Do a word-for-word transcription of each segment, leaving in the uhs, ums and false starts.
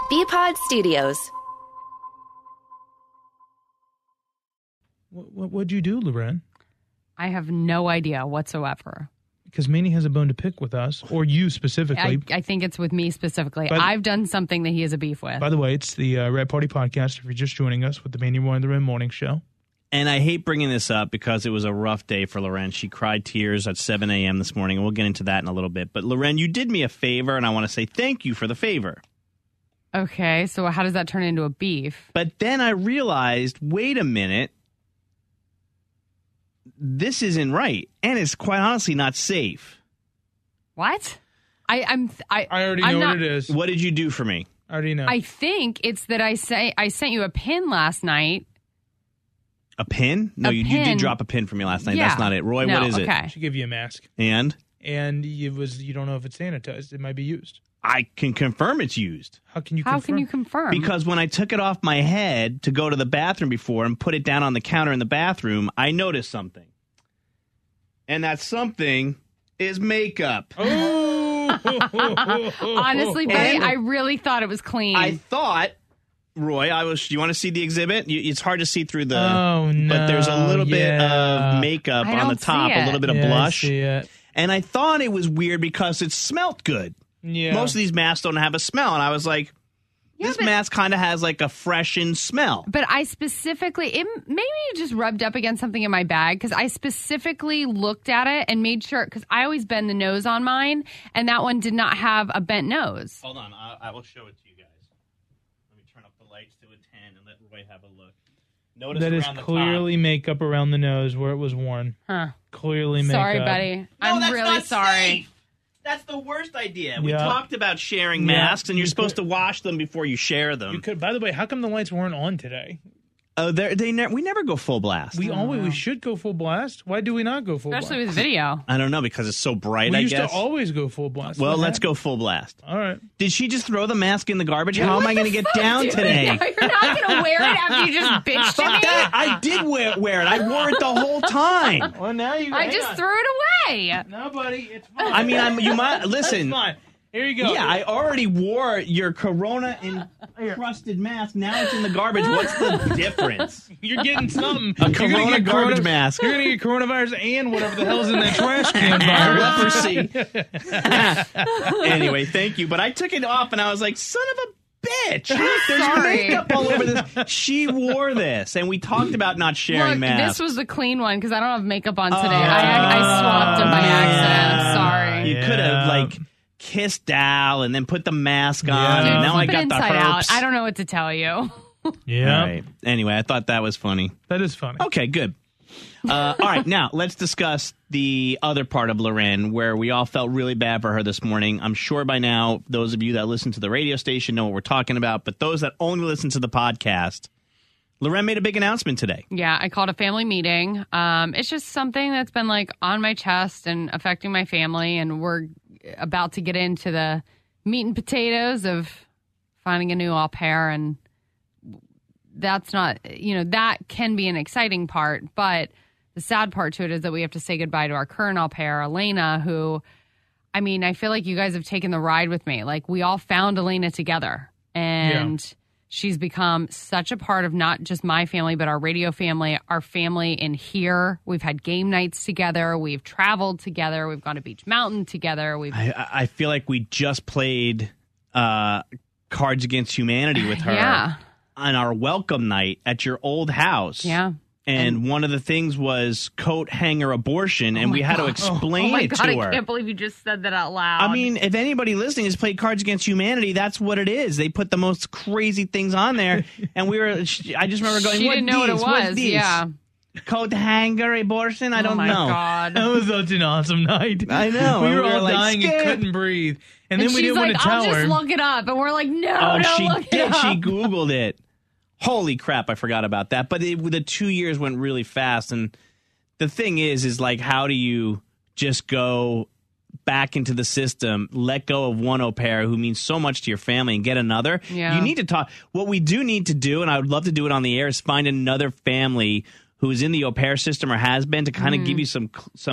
B-Pod Studios. What, what, what'd you do, Loren? I have no idea whatsoever. Because Manny has a bone to pick with us, or you specifically. I, I think it's with me specifically. But, I've done something that he has a beef with. By the way, it's the uh, Red Party Podcast, if you're just joining us, with the Manny Roy and Loren Morning Show. And I hate bringing this up because it was a rough day for Loren. She cried tears at seven a.m. this morning, and we'll get into that in a little bit. But Loren, you did me a favor, and I want to say thank you for the favor. Okay, so how does that turn into a beef? But then I realized, wait a minute, this isn't right, and it's quite honestly not safe. What? I, I'm. I, I already I'm know not, what it is. What did you do for me? I already know. I think it's that I say I sent you a pin last night. A pin? No, A you, you pin. did drop a pin for me last night. Yeah. That's not it. Roy, No, what is it? okay. She gave you a mask, And? and it was you don't know if it's sanitized. It might be used. I can confirm it's used. How can you How confirm? can you confirm? Because when I took it off my head to go to the bathroom before and put it down on the counter in the bathroom, I noticed something. And that something is makeup. Oh! Honestly, buddy, And- I really thought it was clean. I thought, Roy, I was. You want to see the exhibit? You, it's hard to see through the. Oh, no. But there's a little bit Yeah. of makeup I on the don't see top, a it. little bit of Yeah, I blush. see it. And I thought it was weird because it smelled good. Yeah. Most of these masks don't have a smell. And I was like, Yeah, this but- mask kind of has like a freshened smell. But I specifically, it maybe it just rubbed up against something in my bag because I specifically looked at it and made sure, because I always bend the nose on mine, and that one did not have a bent nose. Hold on. I, I will show it to you guys. Let me turn up the lights to a ten and let Roy have a look. Notice That is around the clearly makeup around the nose where it was worn. Huh. Clearly makeup. Sorry, buddy. top. I'm No, that's really not sorry. safe. That's the worst idea. We Yeah. talked about sharing Yeah. masks, and you're You supposed could- to wash them before you share them. You could. By the way, how come the lights weren't on today? Oh, they they ne- we never go full blast. We always we should go full blast. Why do we not go full Especially blast? with video. I don't know because it's so bright. we I used guess. to always go full blast. well, What let's happened? go full blast. All right. Did she just throw the mask in the garbage? How am I going to get down Dude, today? You're not going to wear it after you just bitched to me? Fuck that! I did wear, wear it. I wore it the whole time. Well, now you. I hang just on. threw it away. No, buddy, it's fine. I mean, I'm, you might listen. It's fine. Here you go. Yeah, I already wore your Corona encrusted mask. Now it's in the garbage. What's the difference? You're getting something. A You're gonna Corona get garbage corona- mask. You're gonna get coronavirus and whatever the hell's in that trash can virus. Leprosy. Anyway, thank you. But I took it off and I was like, son of a bitch. Look, there's Sorry. makeup all over this. She wore this. And we talked about not sharing Look, masks. this was the clean one because I don't have makeup on today. I, I swapped them by accident. I'm sorry. You Yeah. could have, like, kissed Al and then put the mask on. Yeah. And now I Keep it got the inside out. herpes. I don't know what to tell you. Yeah, All right. Anyway, I thought that was funny. that is funny. Okay, good. Uh, all right, now let's discuss the other part of Loren where we all felt really bad for her this morning. I'm sure by now those of you that listen to the radio station know what we're talking about, but those that only listen to the podcast, Loren made a big announcement today. Yeah, I called a family meeting. Um, it's just something that's been like on my chest and affecting my family, and we're about to get into the meat and potatoes of finding a new au pair, and that's not, you know, that can be an exciting part, but the sad part to it is that we have to say goodbye to our current au pair, Elena, who, I mean, I feel like you guys have taken the ride with me. Like, we all found Elena together, and Yeah. she's become such a part of not just my family, but our radio family, our family in here. We've had game nights together. We've traveled together. We've gone to Beach Mountain together. We've I, I feel like we just played uh, Cards Against Humanity with her Yeah. on our welcome night at your old house. Yeah. And, one of the things was coat hanger abortion, and we had to explain Oh my it God, to her. I can't believe you just said that out loud. I mean, if anybody listening has played Cards Against Humanity, that's what it is. They put the most crazy things on there, and we were. I just remember going, she "What didn't know these? what it What's was. these? Yeah. Coat hanger abortion? I Oh don't my know." God. That was such an awesome night. I know. We And were we were, all like, dying scared. and couldn't breathe. And, And then we she's didn't like, want to tell I'll just her. look it up. And we're like, no, Oh, don't she look it did. up. She Googled it. Holy crap! I forgot about that. But it, the two years went really fast, and the thing is, is like, how do you just go back into the system, let go of one au pair who means so much to your family, and get another? Yeah. You need to talk. What we do need to do, and I would love to do it on the air, is find another family who is in the au pair system or has been to kind of Mm-hmm. give you some some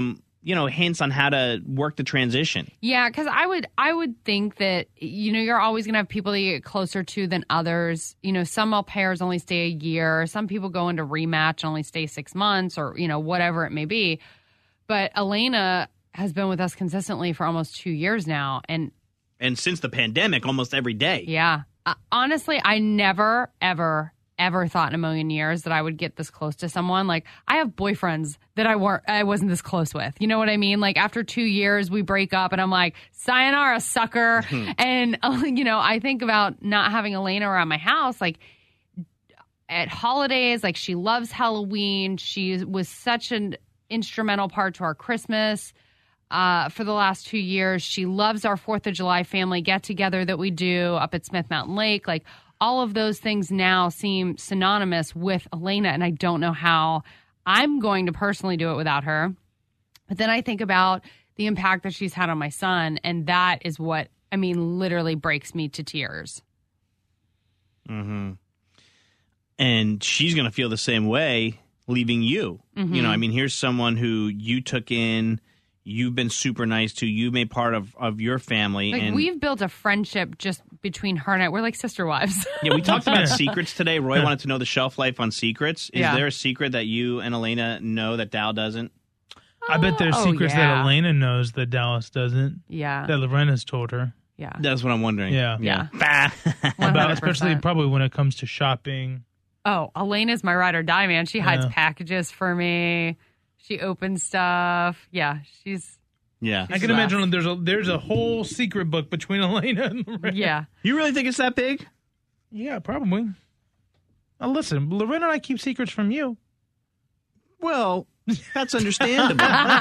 you know, hints on how to work the transition. Yeah, because I would I would think that, you know, you're always going to have people that you get closer to than others. You know, some au pairs only stay a year. Some people go into rematch and only stay six months or, you know, whatever it may be. But Elena has been with us consistently for almost two years now. And And since the pandemic, almost every day. yeah, uh, honestly, I never, ever, ever thought in a million years that I would get this close to someone. Like, I have boyfriends that I weren't, I wasn't this close with. You know what I mean? Like, after two years, we break up, and I'm like, sayonara, sucker. And uh, you know, I think about not having Elena around my house, like at holidays. Like, she loves Halloween. She was such an instrumental part to our Christmas. Uh, for the last two years, she loves our Fourth of July family get-together that we do up at Smith Mountain Lake. Like, all of those things now seem synonymous with Elena, and I don't know how I'm going to personally do it without her. But then I think about the impact that she's had on my son, and that is what, I mean, literally breaks me to tears. Mm-hmm. And she's going to feel the same way leaving you. Mm-hmm. You know, I mean, here's someone who you took in, you've been super nice to, you made part of, of your family. Like, and we've built a friendship just between her and I. We're like sister wives. Yeah, we talked about secrets today. Roy wanted to know the shelf life on secrets. Is Yeah. there a secret that you and Elena know that Dal doesn't? I bet there's Oh, secrets yeah. that Elena knows that Dallas doesn't, Yeah. that Lorena's told her Yeah. That's what I'm wondering. Yeah. Yeah. Bah. about, one hundred percent. especially probably when it comes to shopping. Oh, Elena's my ride or die, man. She hides Yeah. packages for me. She opens stuff. Yeah, she's Yeah. I can Laugh. imagine there's a there's a whole secret book between Elena and Lorena. yeah. You really think it's that big? Yeah, probably. Now listen, Lorena and I keep secrets from you. Well, that's understandable.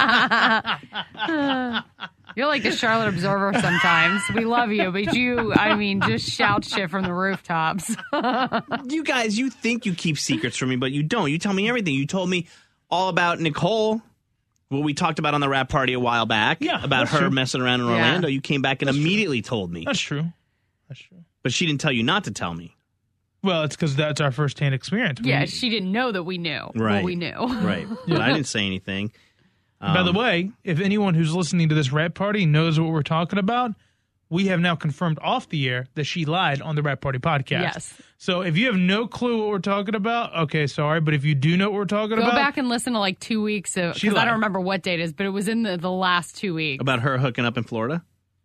You're like the Charlotte Observer sometimes. We love you, but you, I mean, just shout shit from the rooftops. You guys, you think you keep secrets from me, but you don't. You tell me everything. You told me all about Nicole, what we talked about on the rap party a while back, Yeah, about that's her true. messing around in Yeah. Orlando. You came back and immediately told me. That's true. That's true. But she didn't tell you not to tell me. Well, it's because that's our first-hand experience. We- Yeah, she didn't know that we knew. Right. Well, we knew. Right. But I didn't say anything. By the Um, way, if anyone who's listening to this rap party knows what we're talking about, we have now confirmed off the air that she lied on the Rap Party podcast. Yes. So if you have no clue what we're talking about, okay, sorry. But if you do know what we're talking Go about, back and listen to like two weeks of, She because I lied. don't remember what date it is, but it was in the, the last two weeks. About her hooking up in Florida?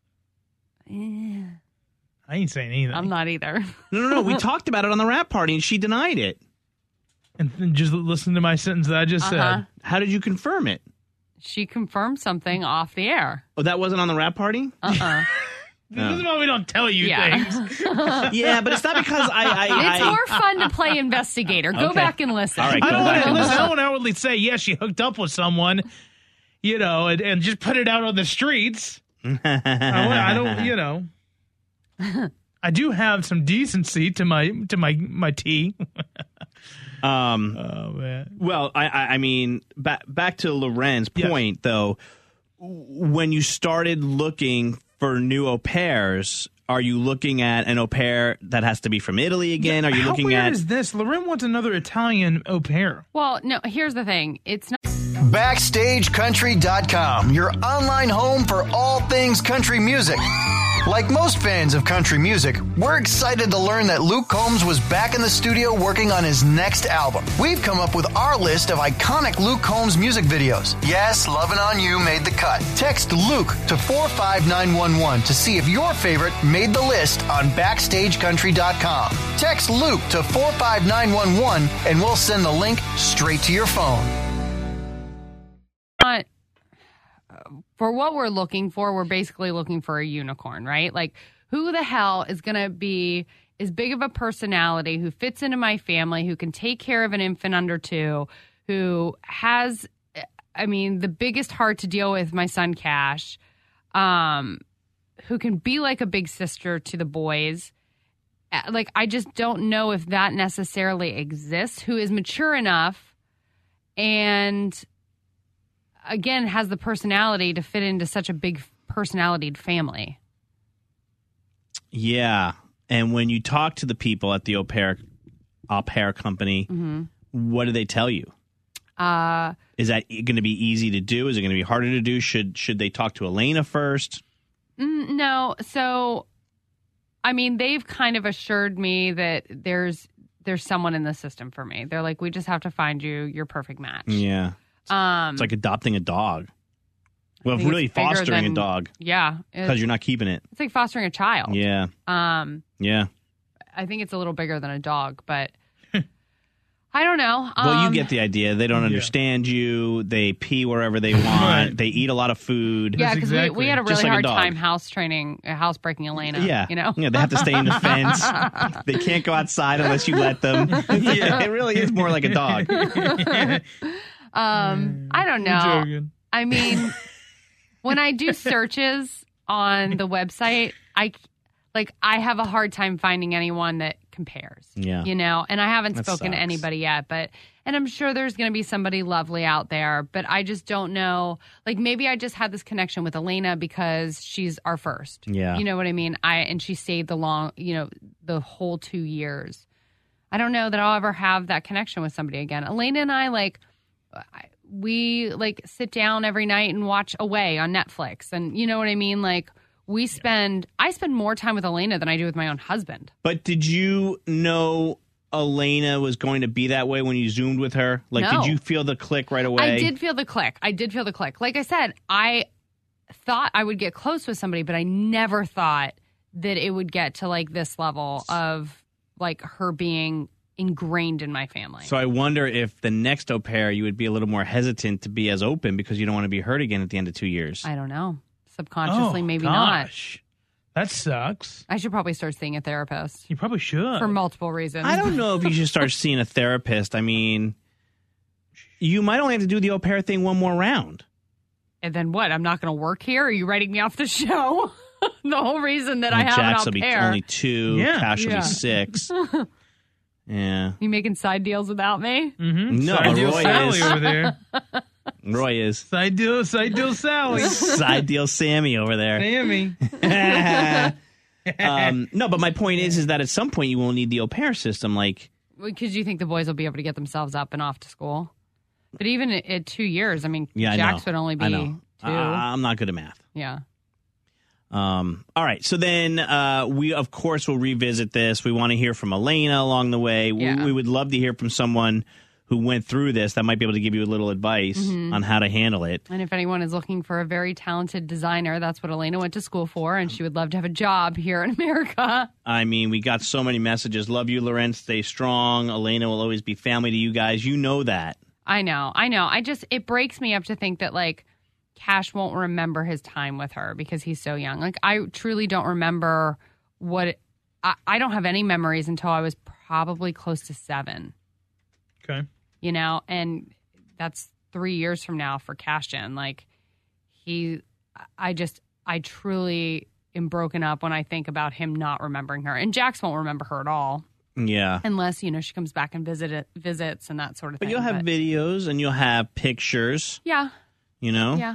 I ain't saying anything. I'm not either. No, no, no. We talked about it on the rap party, and she denied it. And, and just listen to my sentence that I just Uh-huh. said. How did you confirm it? She confirmed something off the air. Oh, that wasn't on the rap party? Uh-uh. This is why we don't tell you Yeah. things. Yeah, but it's not because I... I, It's I more fun to play investigator. Go Okay. back and listen. All right, I go don't back want to and listen. I listen. don't want to outwardly say, yeah, she hooked up with someone, you know, and, and just put it out on the streets. I, want- I don't, you know. I do have some decency to my to my my tea. Um, Oh man. well, I, I, I mean, back back to Loren's Yes. point, though. When you started looking for new au pairs, are you looking at an au pair that has to be from Italy again? Are you How looking weird at... is this? Loren wants another Italian au pair. Well, no, here's the thing. It's not. Backstage Country dot com, your online home for all things country music. Like most fans of country music, we're excited to learn that Luke Combs was back in the studio working on his next album. We've come up with our list of iconic Luke Combs music videos. Yes, Lovin' On You made the cut. Text Luke to four five nine one one to see if your favorite made the list on Backstage Country dot com. Text Luke to four five nine one one and we'll send the link straight to your phone. not for what we're looking for. We're basically looking for a unicorn, right? Like, who the hell is going to be as big of a personality, who fits into my family, who can take care of an infant under two, who has, I mean, the biggest heart to deal with my son Cash, um, who can be like a big sister to the boys. Uh, Like, I just don't know if that necessarily exists, who is mature enough and again has the personality to fit into such a big personalitied family. Yeah. And when you talk to the people at the au pair, au pair company, Mm-hmm. what do they tell you? Uh, Is that going to be easy to do? Is it going to be harder to do? Should should they talk to Elena first? mm, no. So, I mean, they've kind of assured me that there's there's someone in the system for me. They're like, we just have to find you your perfect match. Yeah. Um, It's like adopting a dog. Well, think really it's bigger fostering than- a dog yeah. because It's, you're not keeping it. it's like fostering a child. Yeah. Um, Yeah. I think it's a little bigger than a dog, but I don't know. Um, Well, you get the idea. They don't Yeah. understand you. They pee wherever they want. Right. They eat a lot of food. Yeah, That's because exactly- we, we had a just really like a hard dog. time house training, uh, house breaking Elena. Yeah. You know? Yeah, they have to stay in the fence. They can't go outside unless you let them. Yeah. It really is more like a dog. Um, I don't I'm know. joking. I mean, when I do searches on the website, I like I have a hard time finding anyone that compares. Yeah. You know, and I haven't That spoken to sucks. anybody yet, but and I'm sure there's going to be somebody lovely out there, but I just don't know. Like maybe I just had this connection with Elena because she's our first. Yeah. You know what I mean? I and she stayed the long, you know, the whole two years. I don't know that I'll ever have that connection with somebody again. Elena and I like I- we like sit down every night and watch Away on Netflix, and you know what I mean. Like we spend, I spend more time with Elena than I do with my own husband. But did you know Elena was going to be that way when you Zoomed with her? Like, No. did you feel the click right away? I did feel the click. I did feel the click. Like I said, I thought I would get close with somebody, but I never thought that it would get to like this level of like her being ingrained in my family. So I wonder if the next au pair you would be a little more hesitant to be as open because you don't want to be hurt again at the end of two years. I don't know. Subconsciously, Oh, maybe gosh. That sucks. not. I should probably start seeing a therapist You probably should. for multiple reasons. I don't know if you should start seeing a therapist. I mean, you might only have to do the au pair thing one more round. And then what? I'm not going to work here? Are you writing me off the show? The whole reason that I Well, have Jax an will be au pair. only two. Yeah. Cash will Yeah. be six. Yeah. You making side deals without me? Mm-hmm. No, Side deal Roy Sally is. over there. Roy is. Side deal, side deal Sally. Side deal Sammy over there. Sammy. um, no, but my point is, is that at some point you will need the au pair system. Like, Because you think the boys will be able to get themselves up and off to school. But even at, at two years, I mean, yeah, Jax I know. would only be I know. two. Uh, I'm not good at math. Yeah. Um, all right. So then uh, we, of course, will revisit this. We want to hear from Elena along the way. Yeah. We, we would love to hear from someone who went through this that might be able to give you a little advice Mm-hmm. on how to handle it. And if anyone is looking for a very talented designer, that's what Elena went to school for, and she would love to have a job here in America. I mean, we got so many messages. Love you, Loren. Stay strong. Elena will always be family to you guys. You know that. I know, I know. I just, it breaks me up to think that, like, Cash won't remember his time with her because he's so young. Like, I truly don't remember what, it, I, I don't have any memories until I was probably close to seven, Okay. you know? And that's three years from now for Cashton. Like, he, I just, I truly am broken up when I think about him not remembering her. And Jax won't remember her at all. Yeah. Unless, you know, she comes back and visit visits and that sort of But thing. you'll have videos and you'll have pictures, yeah, you know? yeah.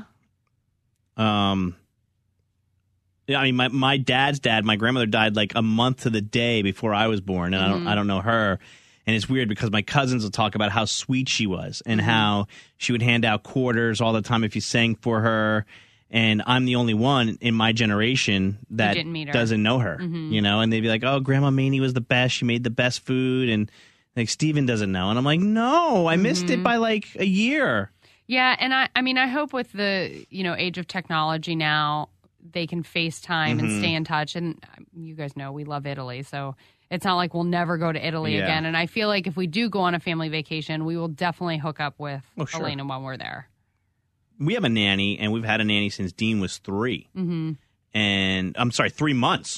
Um, yeah, I mean, my, my dad's dad, my grandmother died like a month to the day before I was born, and I don't I don't know her. And it's weird because my cousins will talk about how sweet she was and how she would hand out quarters all the time if you sang for her. And I'm the only one in my generation that didn't meet her. doesn't know her, you know. And they'd be like, "Oh, Grandma Mamie was the best. She made the best food," and like Steven doesn't know. And I'm like, "No, I missed it by like a year." Yeah, and I, I mean, I hope with the, you know, age of technology now, they can FaceTime and stay in touch. And you guys know we love Italy, so it's not like we'll never go to Italy Yeah. again. And I feel like if we do go on a family vacation, we will definitely hook up with Oh, sure. Elena while we're there. We have a nanny, and we've had a nanny since Dean was three. Mm-hmm. And I'm sorry, three months.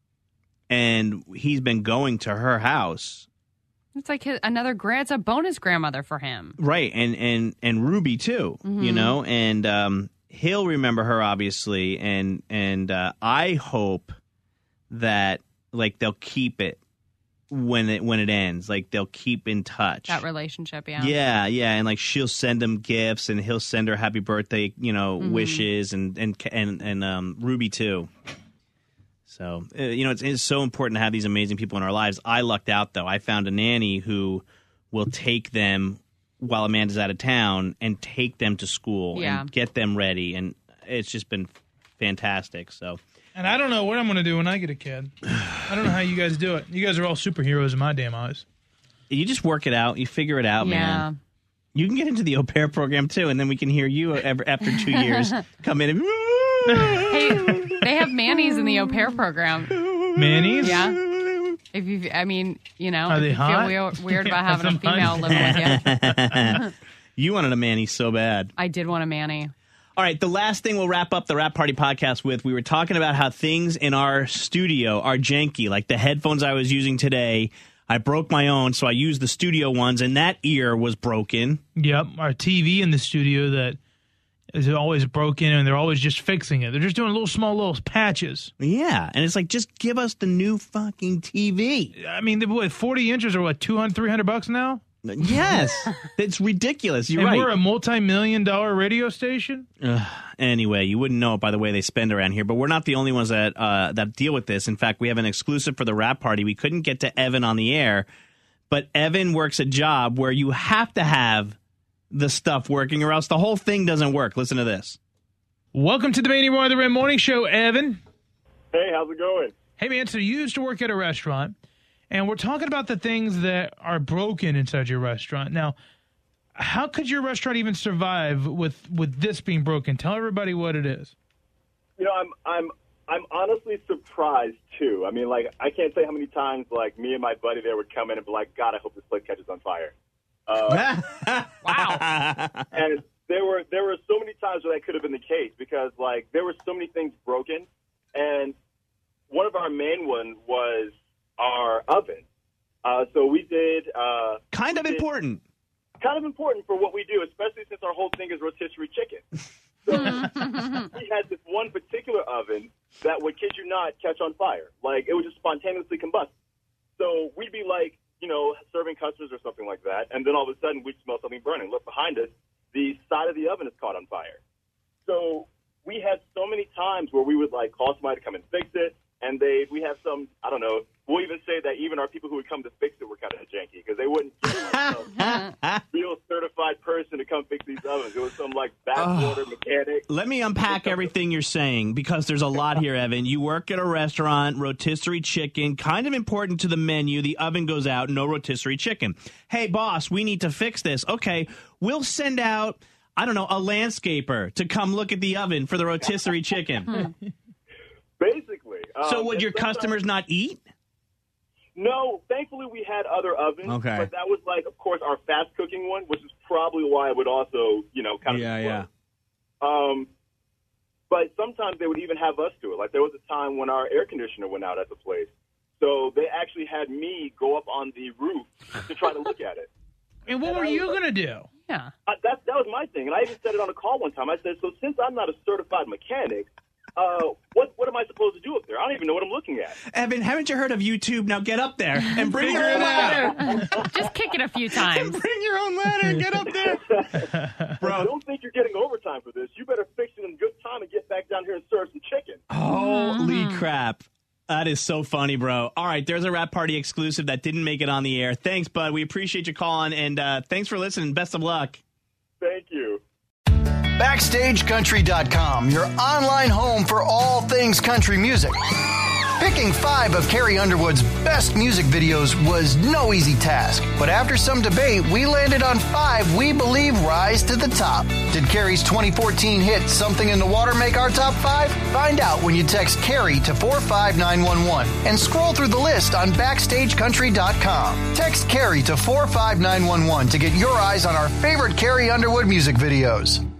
And he's been going to her house, It's like his, another grand, it's a bonus grandmother for him. right? And and and Ruby too, you know. And um, he'll remember her obviously, and and uh, I hope that like they'll keep it when it when it ends. Like they'll keep in touch. That relationship, yeah. Yeah, yeah, and like she'll send him gifts, and he'll send her happy birthday, you know, wishes, and and and and um, Ruby too. So uh, you know, it's, it's so important to have these amazing people in our lives. I lucked out though; I found a nanny who will take them while Amanda's out of town and take them to school Yeah. and get them ready. And it's just been fantastic. So, And I don't know what I'm going to do when I get a kid. I don't know how you guys do it. You guys are all superheroes in my damn eyes. you just work it out. You figure it out, Yeah. man. You can get into the au pair program, too, and then we can hear you ever, after two years come in and... Hey, they have Manny's in the au pair program. Manny's? Yeah. If you, I mean, you know, Are if they you hot? feel weird, weird about Yeah, having a some female fun. living with you. You wanted a Manny so bad. I did want a Manny. All right, the last thing we'll wrap up the Rap Party podcast with, we were talking about how things in our studio are janky. Like the headphones I was using today, I broke my own, so I used the studio ones, and that ear was broken. Yep. Our T V in the studio that is always broken, and they're always just fixing it. They're just doing little small little patches. Yeah, and it's like, just give us the new fucking T V. I mean, the what, forty inches are what, two hundred, three hundred bucks now? Yes, it's ridiculous. You're and right. we're a multi-million dollar radio station? Ugh. Anyway, you wouldn't know it by the way they spend around here, but we're not the only ones that uh, that deal with this. In fact, we have an exclusive for the Rap Party. We couldn't get to Evan on the air, but Evan works a job where you have to have the stuff working or else the whole thing doesn't work. Listen to this. Welcome to the Manny Boy the Red Morning Show, Evan. Hey, how's it going? Hey, man, so you used to work at a restaurant, and we're talking about the things that are broken inside your restaurant. Now, how could your restaurant even survive with, with this being broken? Tell everybody what it is. You know, I'm I'm I'm honestly surprised too. I mean, like, I can't say how many times like me and my buddy there would come in and be like, God, I hope this place catches on fire. Uh, Wow. and there were there were so many times where that could have been the case because like there were so many things broken, and one of our main ones was our oven. Uh, so we did uh, Kind of we did- important. kind of important for what we do, especially since our whole thing is rotisserie chicken. So we had this one particular oven that would, kid you not, catch on fire. Like, it would just spontaneously combust. So we'd be like, you know, serving customers or something like that, and then all of a sudden we'd smell something burning. Look behind us, the side of the oven is caught on fire. So we had so many times where we would, like, call somebody to come and fix it, and they we have some, I don't know, we'll even say that even our people who would come to fix it were kind of janky because they wouldn't get like, some real certified person to come fix these ovens. It was some, like, backwater mechanic. Let me unpack everything you're saying because there's a lot here, Evan. You work at a restaurant, rotisserie chicken, kind of important to the menu. The oven goes out, no rotisserie chicken. Hey, boss, we need to fix this. Okay, we'll send out, I don't know, a landscaper to come look at the oven for the rotisserie chicken. Basically. So Um, would and your sometimes- customers not eat? No, thankfully we had other ovens. Okay. But that was, like, of course, our fast cooking one, which is probably why it would also, you know, kind of Yeah, explode. Um, but sometimes they would even have us do it. Like, there was a time when our air conditioner went out at the place. So they actually had me go up on the roof to try to look at it. And what were you going to do? Yeah. Uh, that, that was my thing. And I even said it on a call one time. I said, so since I'm not a certified mechanic, uh, what what am I supposed to do up there? I don't even know what I'm looking at. Evan, haven't you heard of YouTube? Now get up there and bring your own ladder. Just kick it a few times. Bring your own ladder and get up there. Bro, I don't think you're getting overtime for this. You better fix it in good time and get back down here and serve some chicken. Holy crap. That is so funny, bro. All right, there's a Rap Party exclusive that didn't make it on the air. Thanks, bud. We appreciate you calling, and uh, thanks for listening. Best of luck. Thank you. Backstage Country dot com, your online home for all things country music. Picking five of Carrie Underwood's best music videos was no easy task, but after some debate, we landed on five we believe rise to the top. Did Carrie's twenty fourteen hit Something in the Water make our top five? Find out when you text Carrie to four five nine one one and scroll through the list on Backstage Country dot com. Text Carrie to four five nine one one to get your eyes on our favorite Carrie Underwood music videos.